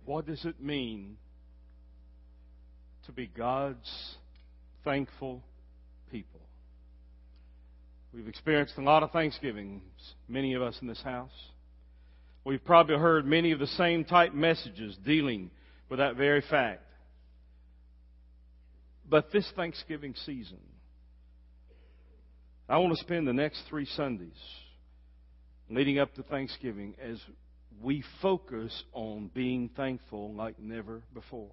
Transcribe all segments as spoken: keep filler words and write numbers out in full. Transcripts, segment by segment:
What does it mean to be God's thankful people? We've experienced a lot of Thanksgivings, many of us in this house. We've probably heard many of the same type messages dealing with that very fact. But this Thanksgiving season, I want to spend the next three Sundays leading up to Thanksgiving as we focus on being thankful like never before.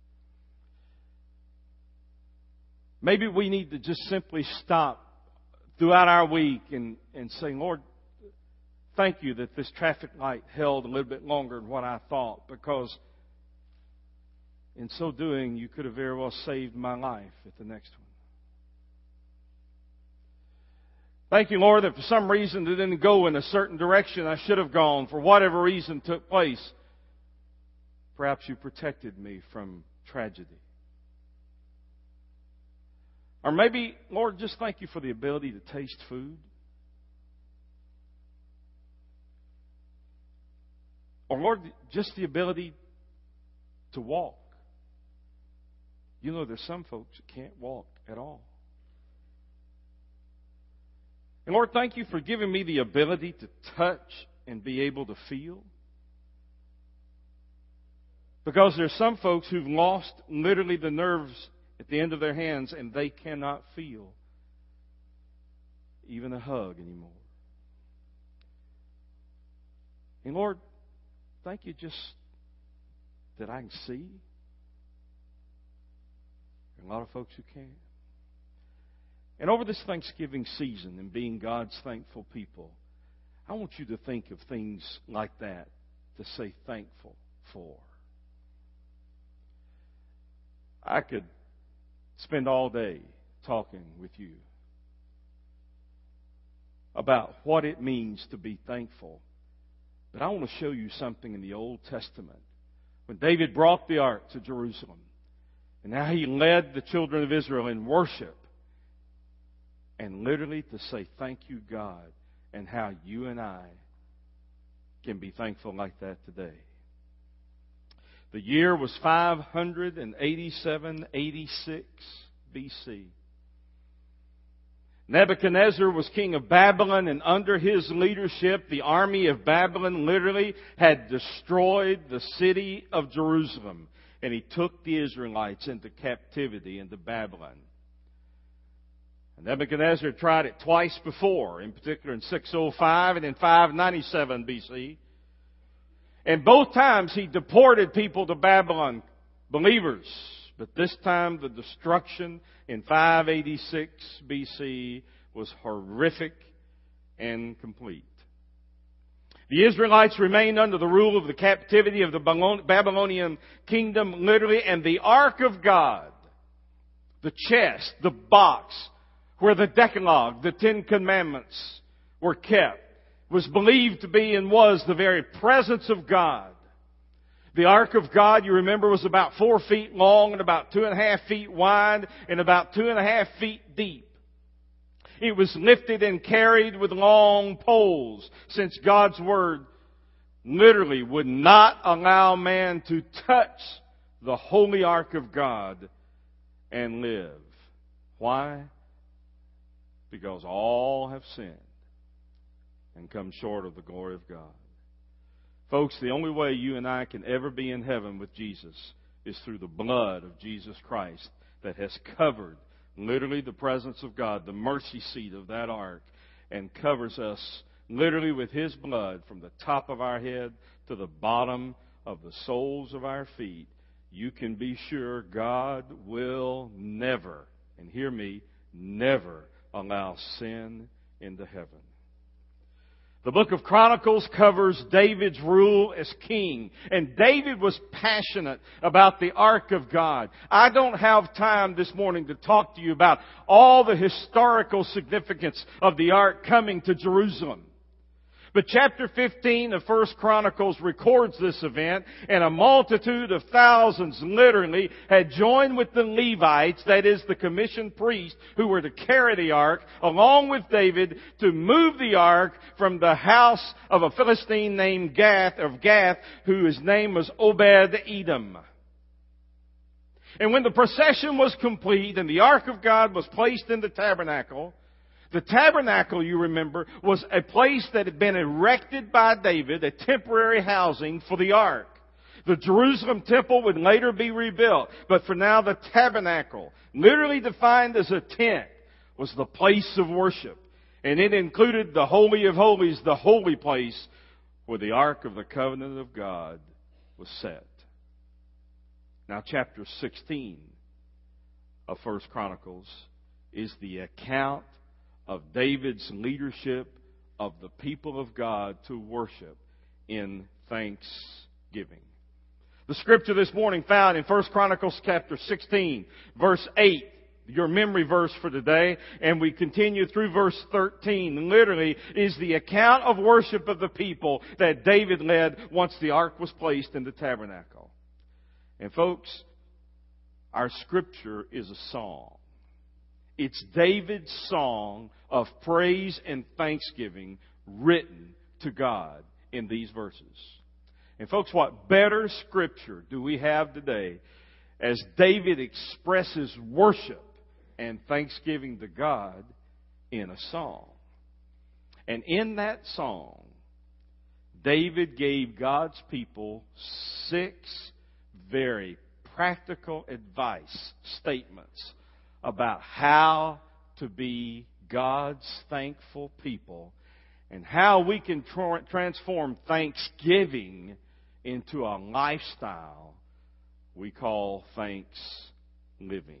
Maybe we need to just simply stop throughout our week and, and say, Lord, thank you that this traffic light held a little bit longer than what I thought, because in so doing, you could have very well saved my life at the next one. Thank you, Lord, that for some reason it didn't go in a certain direction I should have gone, for whatever reason took place. Perhaps you protected me from tragedy. Or maybe, Lord, just thank you for the ability to taste food. Or, Lord, just the ability to walk. You know, there's some folks that can't walk at all. And Lord, thank you for giving me the ability to touch and be able to feel. Because there's some folks who've lost literally the nerves at the end of their hands and they cannot feel even a hug anymore. And Lord, thank you just that I can see. There are a lot of folks who can't. And over this Thanksgiving season and being God's thankful people, I want you to think of things like that to say thankful for. I could spend all day talking with you about what it means to be thankful. But I want to show you something in the Old Testament. When David brought the ark to Jerusalem, and how he led the children of Israel in worship, and literally to say thank you, God, and how you and I can be thankful like that today. The year was five eighty-seven eighty-six B C. Nebuchadnezzar was king of Babylon, and under his leadership, the army of Babylon literally had destroyed the city of Jerusalem. And he took the Israelites into captivity into Babylon. And Nebuchadnezzar tried it twice before, in particular in six oh five and in five ninety-seven B C. And both times he deported people to Babylon, believers. But this time the destruction in five eighty-six B C was horrific and complete. The Israelites remained under the rule of the captivity of the Babylonian kingdom, literally, and the ark of God, the chest, the box, where the Decalogue, the Ten Commandments, were kept, was believed to be and was the very presence of God. The ark of God, you remember, was about four feet long and about two and a half feet wide and about two and a half feet deep. It was lifted and carried with long poles, since God's Word literally would not allow man to touch the holy ark of God and live. Why? Because all have sinned and come short of the glory of God. Folks, the only way you and I can ever be in heaven with Jesus is through the blood of Jesus Christ that has covered literally the presence of God, the mercy seat of that ark, and covers us literally with His blood from the top of our head to the bottom of the soles of our feet. You can be sure God will never, and hear me, never allow sin into heaven. The book of Chronicles covers David's rule as king. And David was passionate about the ark of God. I don't have time this morning to talk to you about all the historical significance of the ark coming to Jerusalem. But chapter fifteen of First Chronicles records this event, and a multitude of thousands literally had joined with the Levites, that is the commissioned priests who were to carry the ark, along with David, to move the ark from the house of a Philistine named Gath, of Gath, whose name was Obed-Edom. And when the procession was complete and the ark of God was placed in the tabernacle, the tabernacle, you remember, was a place that had been erected by David, a temporary housing for the ark. The Jerusalem temple would later be rebuilt, but for now the tabernacle, literally defined as a tent, was the place of worship. And it included the Holy of Holies, the holy place where the Ark of the Covenant of God was set. Now chapter sixteen of First Chronicles is the account of David's leadership of the people of God to worship in thanksgiving. The scripture this morning found in First Chronicles chapter sixteen, verse eight, your memory verse for today, and we continue through verse thirteen, literally is the account of worship of the people that David led once the ark was placed in the tabernacle. And folks, our scripture is a song. It's David's song of praise and thanksgiving written to God in these verses. And folks, what better scripture do we have today as David expresses worship and thanksgiving to God in a song? And in that song, David gave God's people six very practical advice statements about how to be God's thankful people and how we can tra- transform thanksgiving into a lifestyle we call thanks living.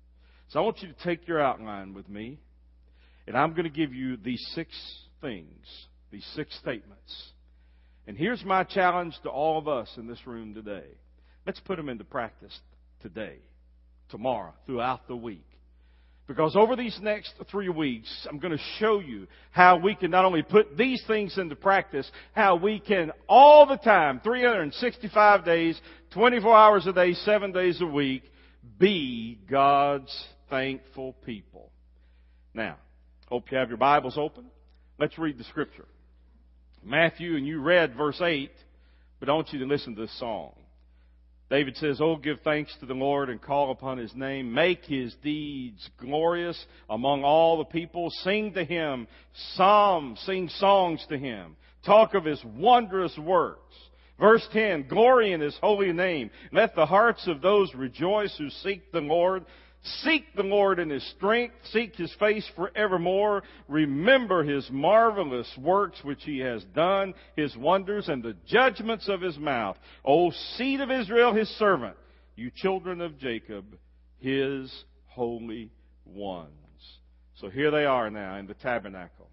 So I want you to take your outline with me, and I'm going to give you these six things, these six statements. And here's my challenge to all of us in this room today. Let's put them into practice today, tomorrow, throughout the week. Because over these next three weeks, I'm going to show you how we can not only put these things into practice, how we can all the time, three hundred sixty-five days, twenty-four hours a day, seven days a week, be God's thankful people. Now, hope you have your Bibles open. Let's read the scripture. Matthew, and you read verse eight, but I want you to listen to this song. David says, "Oh, give thanks to the Lord and call upon His name. Make His deeds glorious among all the people. Sing to Him psalms, sing songs to Him. Talk of His wondrous works." Verse ten, "Glory in His holy name. Let the hearts of those rejoice who seek the Lord. Seek the Lord in His strength. Seek His face forevermore. Remember His marvelous works which He has done, His wonders and the judgments of His mouth. O seed of Israel, His servant, you children of Jacob, His holy ones." So here they are now in the tabernacle.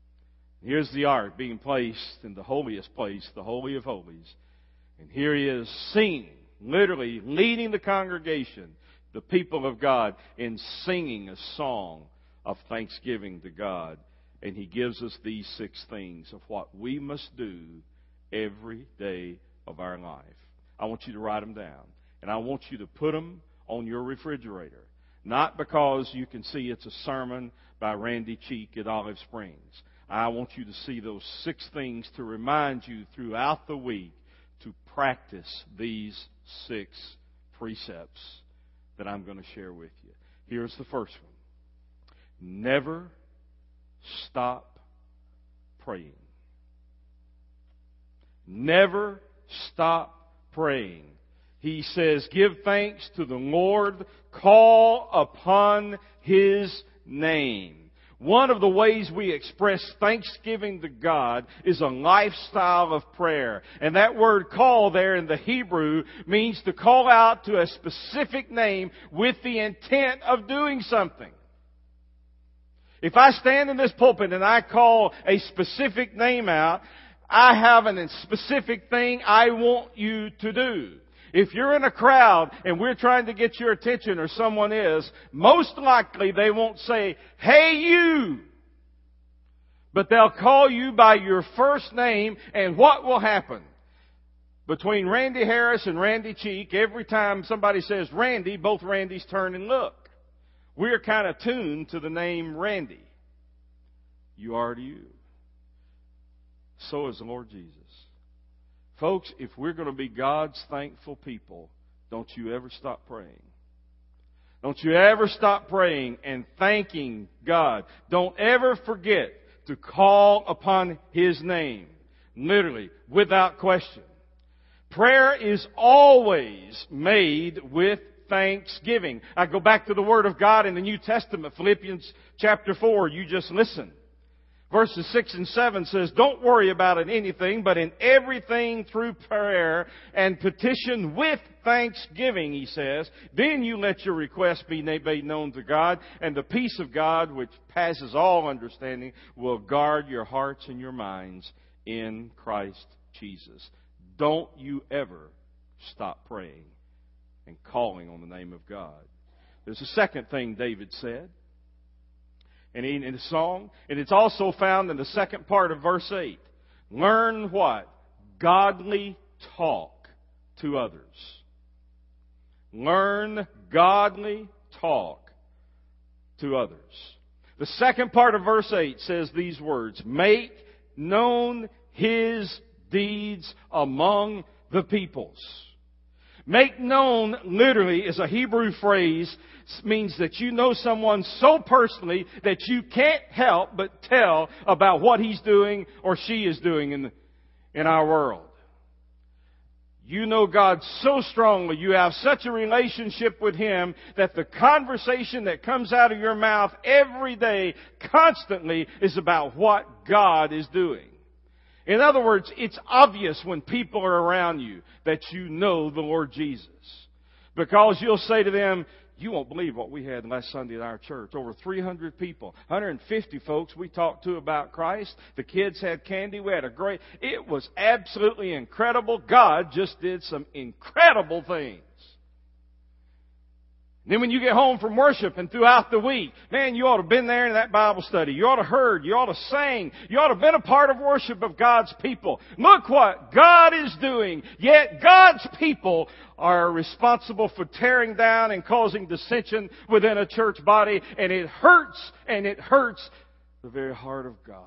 Here's the ark being placed in the holiest place, the Holy of Holies. And here He is singing, literally leading the congregation, the people of God, in singing a song of thanksgiving to God. And He gives us these six things of what we must do every day of our life. I want you to write them down. And I want you to put them on your refrigerator. Not because you can see it's a sermon by Randy Cheek at Olive Springs. I want you to see those six things to remind you throughout the week to practice these six precepts that I'm going to share with you. Here's the first one. Never stop praying. Never stop praying. He says, give thanks to the Lord, call upon His name. One of the ways we express thanksgiving to God is a lifestyle of prayer. And that word call there in the Hebrew means to call out to a specific name with the intent of doing something. If I stand in this pulpit and I call a specific name out, I have a specific thing I want you to do. If you're in a crowd and we're trying to get your attention, or someone is, most likely they won't say, "Hey you!" But they'll call you by your first name, and what will happen? Between Randy Harris and Randy Cheek, every time somebody says Randy, both Randys turn and look. We're kind of tuned to the name Randy. You are to you. So is the Lord Jesus. Folks, if we're going to be God's thankful people, don't you ever stop praying. Don't you ever stop praying and thanking God. Don't ever forget to call upon His name. Literally, without question. Prayer is always made with thanksgiving. I go back to the Word of God in the New Testament, Philippians chapter four. You just listen. Verses six and seven says, don't worry about it anything, but in everything through prayer and petition with thanksgiving, he says, then you let your requests be made known to God, and the peace of God, which passes all understanding, will guard your hearts and your minds in Christ Jesus. Don't you ever stop praying and calling on the name of God. There's a second thing David said. And in the song, and it's also found in the second part of verse eight. Learn what? Godly talk to others. Learn godly talk to others. The second part of verse eight says these words, make known His deeds among the peoples. Make known, literally, is a Hebrew phrase, means that you know someone so personally that you can't help but tell about what he's doing or she is doing in, the, in our world. You know God so strongly, you have such a relationship with Him that the conversation that comes out of your mouth every day, constantly, is about what God is doing. In other words, it's obvious when people are around you that you know the Lord Jesus. Because you'll say to them, you won't believe what we had last Sunday at our church. Over three hundred people, one hundred fifty folks we talked to about Christ. The kids had candy. We had a great... It was absolutely incredible. God just did some incredible things. Then when you get home from worship and throughout the week, man, you ought to have been there in that Bible study. You ought to have heard. You ought to have sang. You ought to have been a part of worship of God's people. Look what God is doing. Yet God's people are responsible for tearing down and causing dissension within a church body. And it hurts, and it hurts the very heart of God.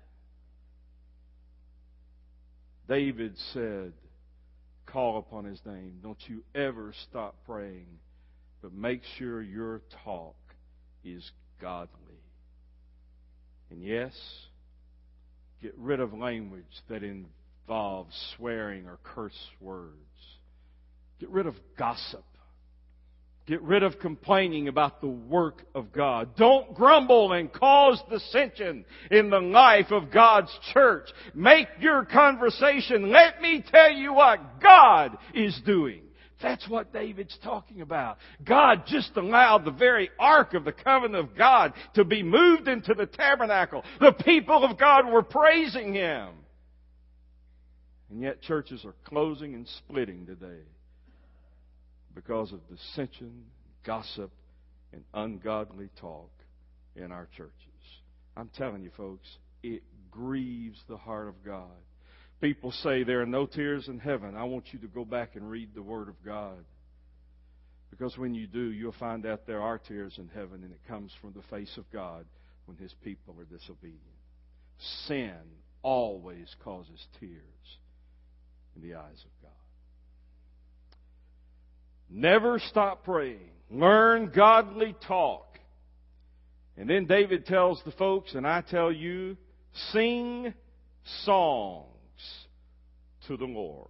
David said, call upon His name. Don't you ever stop praying. But make sure your talk is godly. And yes, get rid of language that involves swearing or curse words. Get rid of gossip. Get rid of complaining about the work of God. Don't grumble and cause dissension in the life of God's church. Make your conversation, let me tell you what God is doing. That's what David's talking about. God just allowed the very ark of the covenant of God to be moved into the tabernacle. The people of God were praising Him. And yet churches are closing and splitting today because of dissension, gossip, and ungodly talk in our churches. I'm telling you, folks, it grieves the heart of God. People say there are no tears in heaven. I want you to go back and read the Word of God. Because when you do, you'll find out there are tears in heaven, and it comes from the face of God when His people are disobedient. Sin always causes tears in the eyes of God. Never stop praying. Learn godly talk. And then David tells the folks, and I tell you, sing songs to the Lord.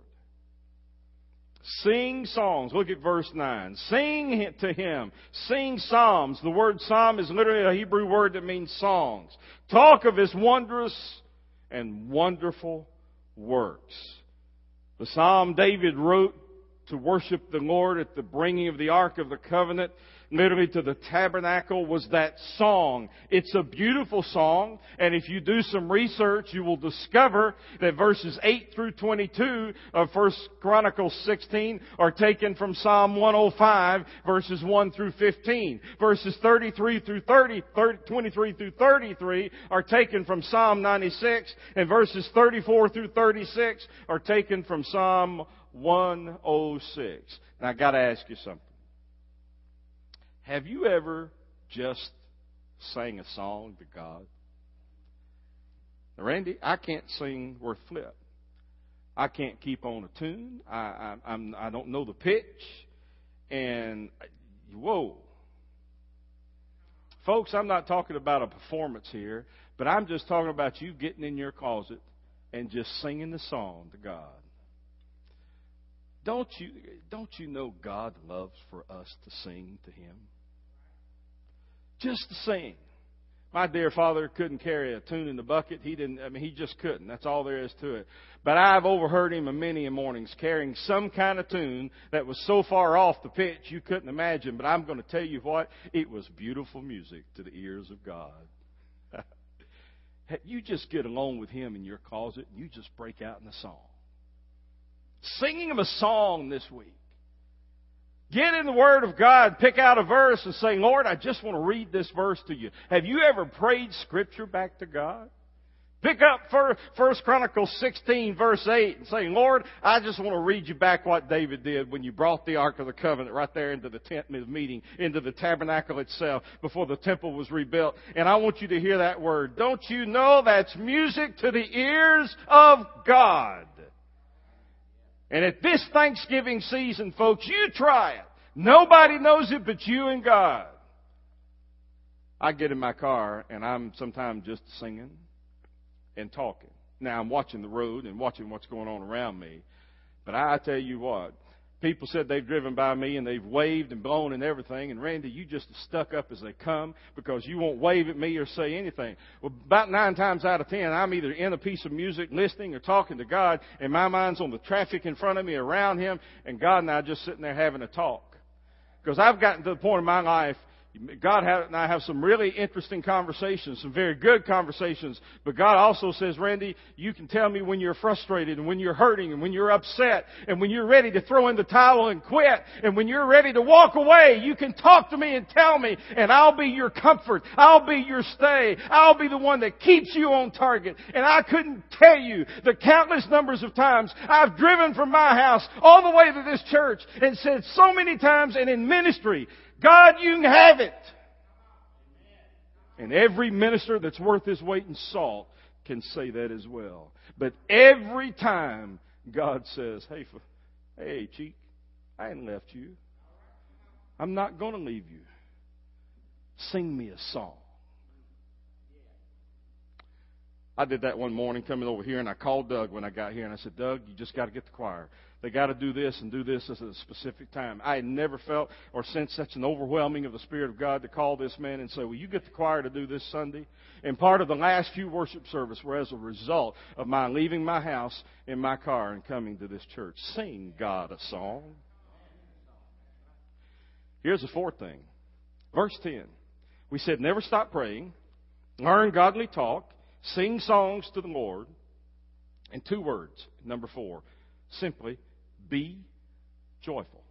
Sing songs. Look at verse nine. Sing to Him. Sing psalms. The word psalm is literally a Hebrew word that means songs. Talk of His wondrous and wonderful works. The psalm David wrote to worship the Lord at the bringing of the Ark of the Covenant, literally to the tabernacle, was that song. It's a beautiful song, and if you do some research, you will discover that verses eight through twenty-two of First Chronicles sixteen are taken from Psalm one oh five, verses one through fifteen. Verses thirty-three through thirty, thirty, twenty-three through thirty-three are taken from Psalm ninety-six, and verses thirty-four through thirty-six are taken from Psalm one oh six. Now I got to ask you something. Have you ever just sang a song to God? Now, Randy, I can't sing worth flip. I can't keep on a tune. I, I, I'm, I don't know the pitch. And, whoa. Folks, I'm not talking about a performance here, but I'm just talking about you getting in your closet and just singing the song to God. Don't you, don't you know God loves for us to sing to Him? Just to sing. My dear father couldn't carry a tune in the bucket. He didn't, I mean, he just couldn't. That's all there is to it. But I've overheard him many mornings carrying some kind of tune that was so far off the pitch you couldn't imagine. But I'm going to tell you what, it was beautiful music to the ears of God. You just get alone with Him in your closet and you just break out in a song. Singing Him a song this week. Get in the Word of God, pick out a verse and say, Lord, I just want to read this verse to you. Have you ever prayed Scripture back to God? Pick up First Chronicles sixteen, verse eight, and say, Lord, I just want to read you back what David did when you brought the Ark of the Covenant right there into the tent meeting, into the tabernacle itself, before the temple was rebuilt. And I want you to hear that word. Don't you know that's music to the ears of God? And at this Thanksgiving season, folks, you try it. Nobody knows it but you and God. I get in my car and I'm sometimes just singing and talking. Now I'm watching the road and watching what's going on around me. But I tell you what, people said they've driven by me and they've waved and blown and everything. And Randy, you just stuck up as they come because you won't wave at me or say anything. Well, about nine times out of ten, I'm either in a piece of music, listening or talking to God, and my mind's on the traffic in front of me, around Him, and God and I just sitting there having a talk. Because I've gotten to the point in my life, God and I have some really interesting conversations, some very good conversations. But God also says, Randy, you can tell me when you're frustrated and when you're hurting and when you're upset and when you're ready to throw in the towel and quit and when you're ready to walk away. You can talk to me and tell me, and I'll be your comfort. I'll be your stay. I'll be the one that keeps you on target. And I couldn't tell you the countless numbers of times I've driven from my house all the way to this church and said so many times, and in ministry, God, you can have it. And every minister that's worth his weight in salt can say that as well. But every time God says, hey, hey, cheek, I ain't left you. I'm not going to leave you. Sing me a song. I did that one morning coming over here, and I called Doug when I got here, and I said, Doug, you just got to get the choir. They got to do this and do this at a specific time. I had never felt or sensed such an overwhelming of the Spirit of God to call this man and say, will you get the choir to do this Sunday? And part of the last few worship service were as a result of my leaving my house in my car and coming to this church. Sing God a song. Here's the fourth thing. Verse ten. We said never stop praying, learn godly talk, sing songs to the Lord, and two words, number four, simply, be joyful.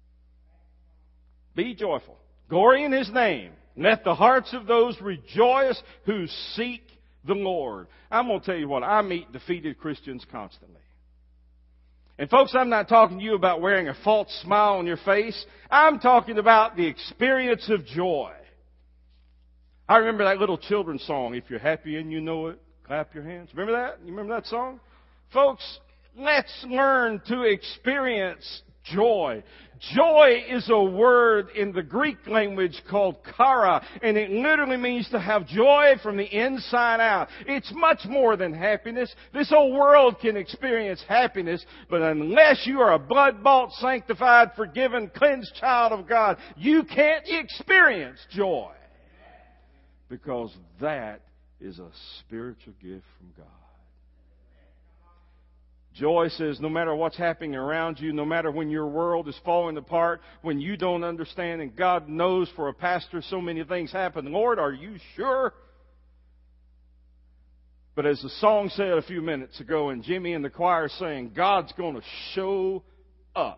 Be joyful. Glory in His name. Let the hearts of those rejoice who seek the Lord. I'm going to tell you what, I meet defeated Christians constantly. And folks, I'm not talking to you about wearing a false smile on your face. I'm talking about the experience of joy. I remember that little children's song, if you're happy and you know it, clap your hands. Remember that? You remember that song? Folks, let's learn to experience joy. Joy is a word in the Greek language called chara, and it literally means to have joy from the inside out. It's much more than happiness. This whole world can experience happiness, but unless you are a blood-bought, sanctified, forgiven, cleansed child of God, you can't experience joy. Because that is a spiritual gift from God. Joy says no matter what's happening around you, no matter when your world is falling apart, when you don't understand, and God knows for a pastor so many things happen. Lord, are you sure? But as the song said a few minutes ago, and Jimmy and the choir saying, God's going to show up.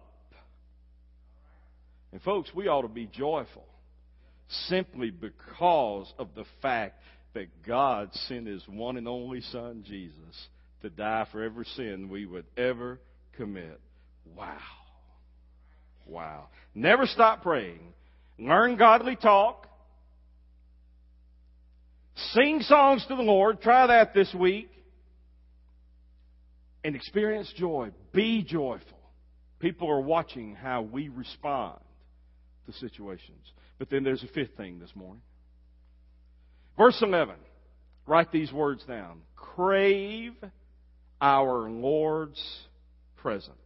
And folks, we ought to be joyful simply because of the fact that God sent His one and only Son, Jesus, to die for every sin we would ever commit. Wow. Wow. Never stop praying. Learn godly talk. Sing songs to the Lord. Try that this week. And experience joy. Be joyful. People are watching how we respond to situations. But then there's a fifth thing this morning. Verse eleven. Write these words down. Crave our Lord's presence.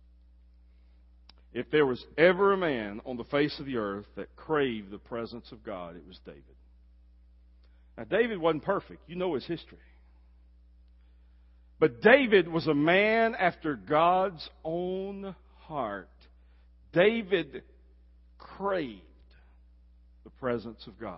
If there was ever a man on the face of the earth that craved the presence of God, it was David. Now, David wasn't perfect. You know his history. But David was a man after God's own heart. David craved the presence of God.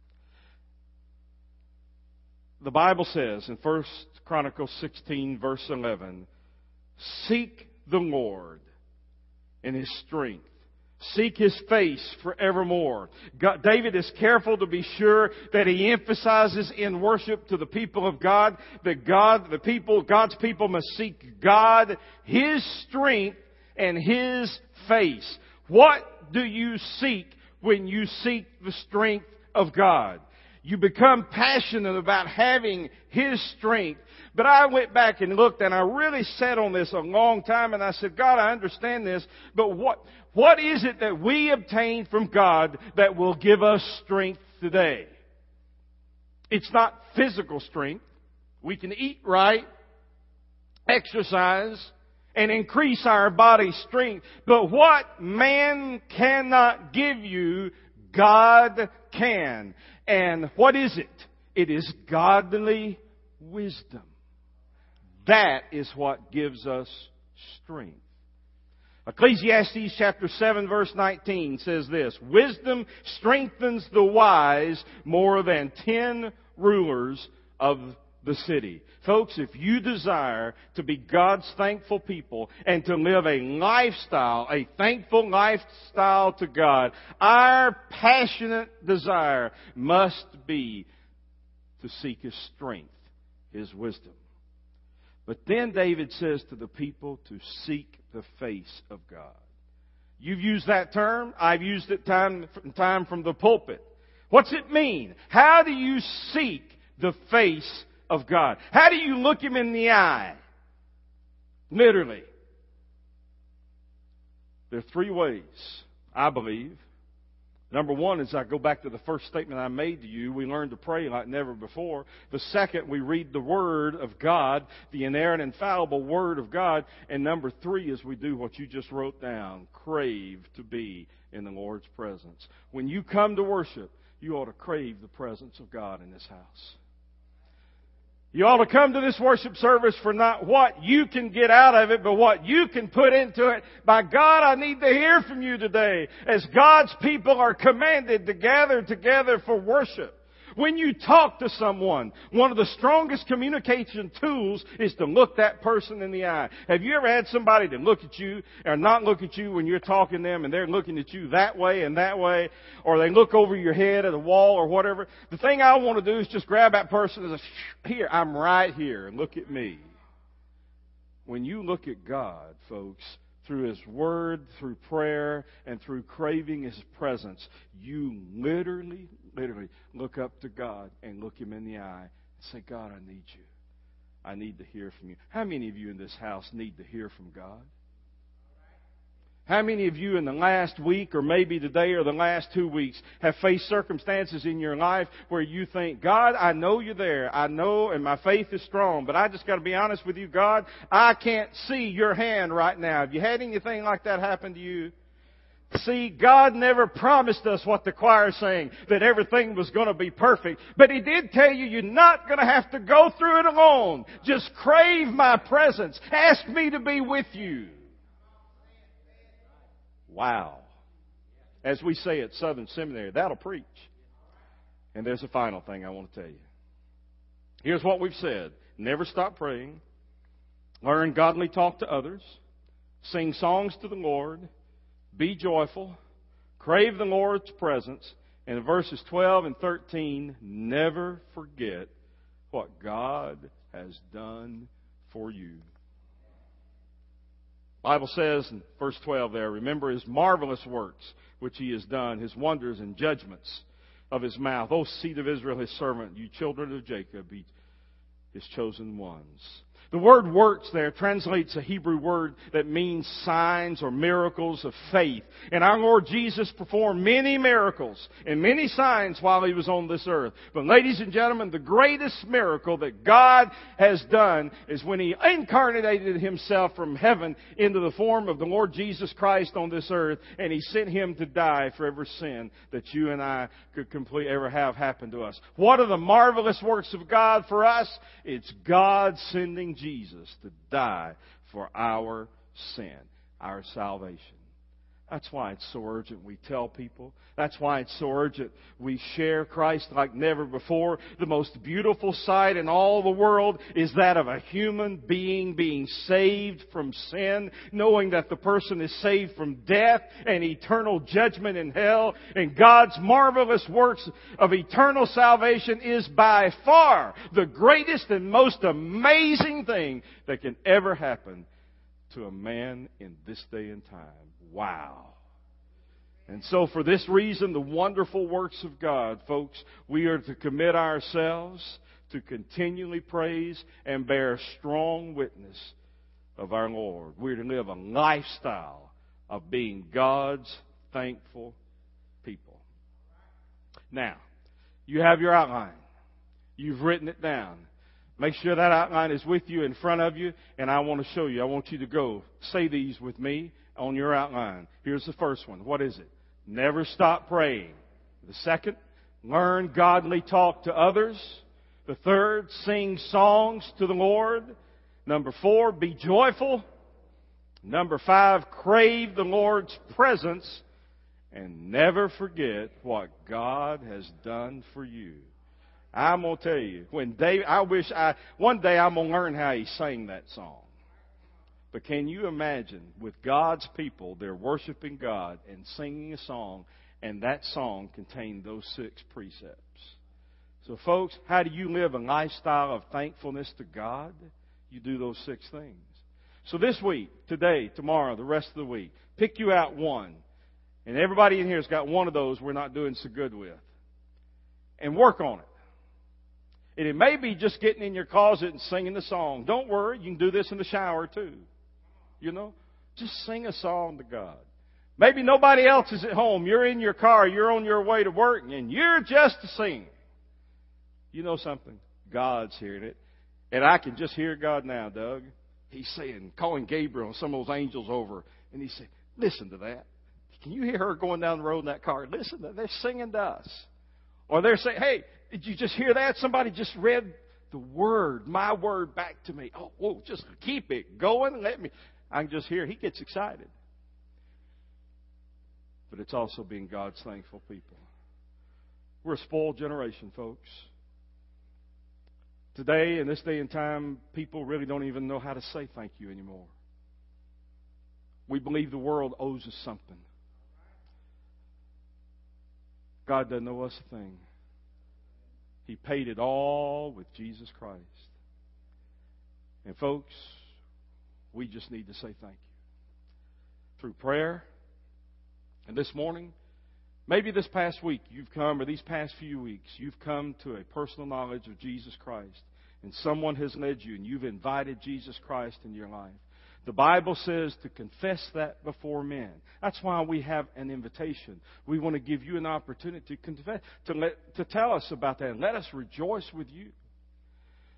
The Bible says in First Chronicles sixteen, verse eleven, seek the Lord in His strength. Seek His face forevermore. God, David is careful to be sure that he emphasizes in worship to the people of God that God, the people, God's people must seek God, His strength, and His face. What do you seek when you seek the strength of God? You become passionate about having His strength. But I went back and looked, and I really sat on this a long time, and I said, God, I understand this, but what, what is it that we obtain from God that will give us strength today? It's not physical strength. We can eat right, exercise, and increase our body's strength. But what man cannot give you, God can. And what is it? It is godly wisdom. That is what gives us strength. Ecclesiastes chapter seven verse nineteen says this, wisdom strengthens the wise more than ten rulers of the city. Folks, if you desire to be God's thankful people and to live a lifestyle, a thankful lifestyle to God, our passionate desire must be to seek His strength, His wisdom. But then David says to the people to seek the face of God. You've used that term. I've used it time, time from the pulpit. What's it mean? How do you seek the face of God? How do you look Him in the eye? Literally. There are three ways, I believe. Number one is I go back to the first statement I made to you. We learn to pray like never before. The second, we read the Word of God, the inerrant, infallible Word of God. And number three is we do what you just wrote down. Crave to be in the Lord's presence. When you come to worship, you ought to crave the presence of God in this house. You ought to come to this worship service for not what you can get out of it, but what you can put into it. By God, I need to hear from you today as God's people are commanded to gather together for worship. When you talk to someone, one of the strongest communication tools is to look that person in the eye. Have you ever had somebody to look at you or not look at you when you're talking to them and they're looking at you that way and that way, or they look over your head at a wall or whatever? The thing I want to do is just grab that person and say, here, I'm right here, and look at me. When you look at God, folks, through His Word, through prayer, and through craving His presence, you literally, literally look up to God and look Him in the eye and say, God, I need you. I need to hear from you. How many of you in this house need to hear from God? How many of you in the last week or maybe today or the last two weeks have faced circumstances in your life where you think, God, I know you're there. I know, and my faith is strong, but I just got to be honest with you, God, I can't see your hand right now. Have you had anything like that happen to you? See, God never promised us what the choir's saying, that everything was going to be perfect. But He did tell you you're not going to have to go through it alone. Just crave my presence. Ask me to be with you. Wow. As we say at Southern Seminary, that'll preach. And there's a final thing I want to tell you. Here's what we've said. Never stop praying. Learn godly talk to others. Sing songs to the Lord. Be joyful. Crave the Lord's presence. And in verses twelve and thirteen, never forget what God has done for you. The Bible says in verse twelve there, remember His marvelous works which He has done, His wonders and judgments of His mouth. O seed of Israel, His servant, you children of Jacob, His chosen ones. The word works there translates a Hebrew word that means signs or miracles of faith. And our Lord Jesus performed many miracles and many signs while He was on this earth. But ladies and gentlemen, the greatest miracle that God has done is when He incarnated Himself from heaven into the form of the Lord Jesus Christ on this earth, and He sent Him to die for every sin that you and I could complete, ever have happen to us. What are the marvelous works of God for us? It's God sending Jesus to die for our sin, our salvation. That's why it's so urgent we tell people. That's why it's so urgent we share Christ like never before. The most beautiful sight in all the world is that of a human being being saved from sin, knowing that the person is saved from death and eternal judgment in hell. And God's marvelous works of eternal salvation is by far the greatest and most amazing thing that can ever happen to a man in this day and time. Wow. And so for this reason, the wonderful works of God, folks, we are to commit ourselves to continually praise and bear strong witness of our Lord. We're to live a lifestyle of being God's thankful people. Now, you have your outline. You've written it down. Make sure that outline is with you, in front of you, and I want to show you. I want you to go say these with me on your outline. Here's the first one. What is it? Never stop praying. The second, learn godly talk to others. The third, sing songs to the Lord. Number four, be joyful. Number five, crave the Lord's presence. And never forget what God has done for you. I'm going to tell you, when David, I wish I, one day I'm going to learn how he sang that song. But can you imagine, with God's people, they're worshiping God and singing a song, and that song contained those six precepts. So folks, how do you live a lifestyle of thankfulness to God? You do those six things. So this week, today, tomorrow, the rest of the week, pick you out one. And everybody in here has got one of those we're not doing so good with. And work on it. And it may be just getting in your closet and singing the song. Don't worry, you can do this in the shower too. You know, just sing a song to God. Maybe nobody else is at home. You're in your car. You're on your way to work, and you're just singing. You know something? God's hearing it. And I can just hear God now, Doug. He's saying, calling Gabriel and some of those angels over, and he said, listen to that. Can you hear her going down the road in that car? Listen, to, they're singing to us. Or they're saying, hey, did you just hear that? Somebody just read the word, my word back to me. Oh, whoa, just keep it going. Let me. I can just hear. He gets excited. But it's also being God's thankful people. We're a spoiled generation, folks. Today, in this day and time, people really don't even know how to say thank you anymore. We believe the world owes us something. God doesn't owe us a thing. He paid it all with Jesus Christ. And folks, we just need to say thank you. Through prayer. And this morning, maybe this past week you've come, or these past few weeks, you've come to a personal knowledge of Jesus Christ. And someone has led you, and you've invited Jesus Christ in your life. The Bible says to confess that before men. That's why we have an invitation. We want to give you an opportunity to confess, to let, to tell us about that, and let us rejoice with you.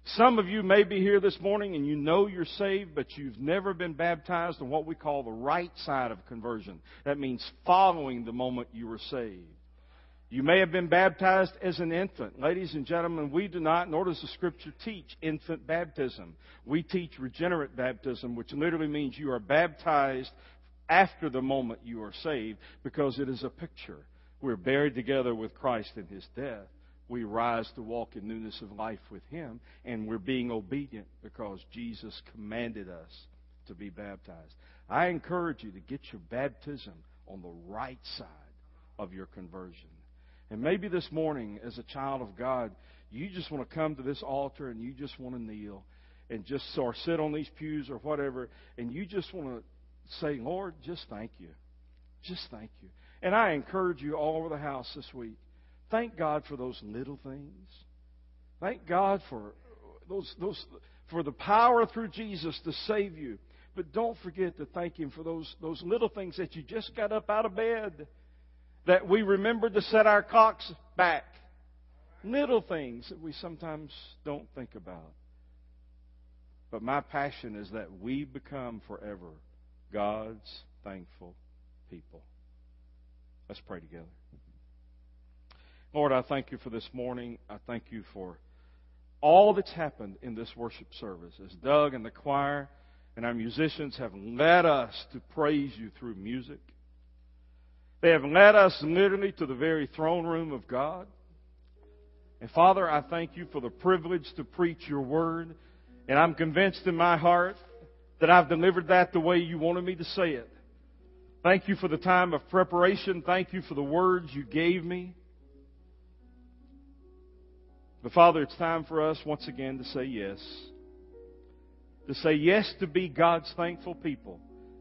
Some of you may be here this morning and you know you're saved, but you've never been baptized on what we call the right side of conversion. That means following the moment you were saved. You may have been baptized as an infant. Ladies and gentlemen, we do not, nor does the Scripture teach infant baptism. We teach regenerate baptism, which literally means you are baptized after the moment you are saved, because it is a picture. We're buried together with Christ in His death. We rise to walk in newness of life with Him, and we're being obedient because Jesus commanded us to be baptized. I encourage you to get your baptism on the right side of your conversion. And maybe this morning, as a child of God, you just want to come to this altar and you just want to kneel and just or sit on these pews or whatever, and you just want to say, Lord, just thank you. Just thank you. And I encourage you all over the house this week, thank God for those little things. Thank God for those those for the power through Jesus to save you. But don't forget to thank Him for those those little things that you just got up out of bed, that we remembered to set our clocks back. Little things that we sometimes don't think about. But my passion is that we become forever God's thankful people. Let's pray together. Lord, I thank you for this morning. I thank you for all that's happened in this worship service. As Doug and the choir and our musicians have led us to praise you through music. They have led us literally to the very throne room of God. And Father, I thank you for the privilege to preach your word. And I'm convinced in my heart that I've delivered that the way you wanted me to say it. Thank you for the time of preparation. Thank you for the words you gave me. But Father, it's time for us once again to say yes. To say yes to be God's thankful people.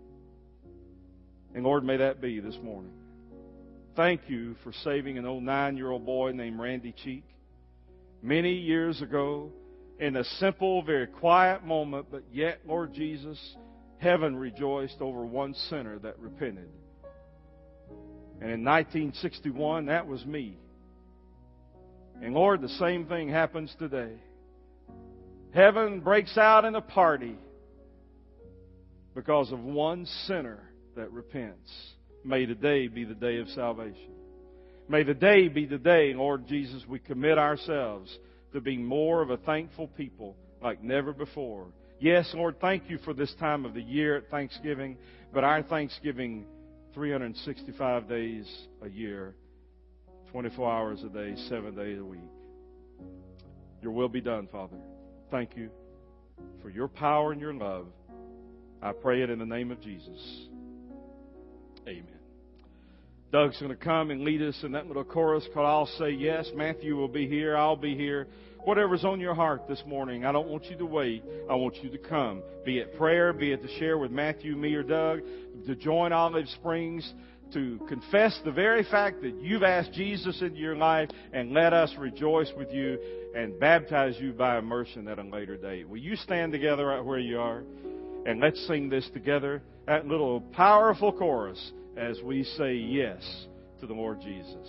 And Lord, may that be this morning. Thank you for saving an old nine-year-old boy named Randy Cheek many years ago in a simple, very quiet moment, but yet, Lord Jesus, heaven rejoiced over one sinner that repented. And in nineteen sixty-one, that was me. And Lord, the same thing happens today. Heaven breaks out in a party because of one sinner that repents. May today be the day of salvation. May the day be the day, Lord Jesus, we commit ourselves to being more of a thankful people like never before. Yes, Lord, thank you for this time of the year at Thanksgiving, but our Thanksgiving three hundred sixty-five days a year, twenty-four hours a day, seven days a week. Your will be done, Father. Thank you for your power and your love. I pray it in the name of Jesus. Amen. Doug's going to come and lead us in that little chorus called I'll Say Yes. Matthew will be here. I'll be here. Whatever's on your heart this morning, I don't want you to wait. I want you to come. Be it prayer, be it to share with Matthew, me, or Doug, to join Olive Springs, to confess the very fact that you've asked Jesus into your life, and let us rejoice with you and baptize you by immersion at a later date. Will you stand together right where you are? And let's sing this together, that little powerful chorus, as we say yes to the Lord Jesus.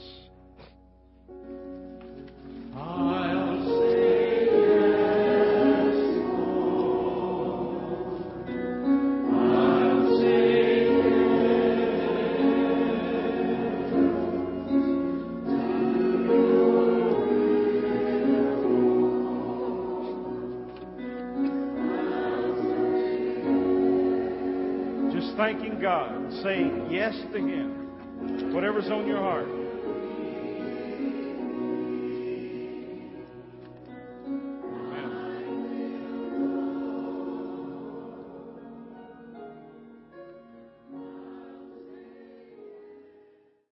I'll say yes, Lord. I'll say yes to you. Just thanking God, saying yes to Him. Whatever's on your heart.